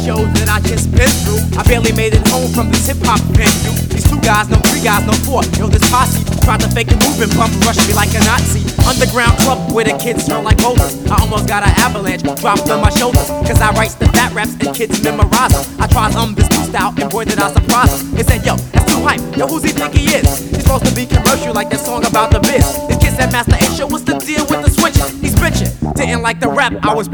shows that I just been through. I barely made it home from this hip-hop venue. These 2 guys, no 3 guys, no 4. Yo, this posse tried to fake a move and bump rush me like a Nazi. Underground club where the kids smell like boulders. I almost got an avalanche dropped on my shoulders, cause I write the fat raps and kids memorize them. I tried this new style and boy did I surprise him. He said, yo, that's too hype, yo, who's he think he is? He's supposed to be commercial like that song about the biz. His kid said, Master A, show what's the deal with the switches? He's bitching, didn't like the rap, I was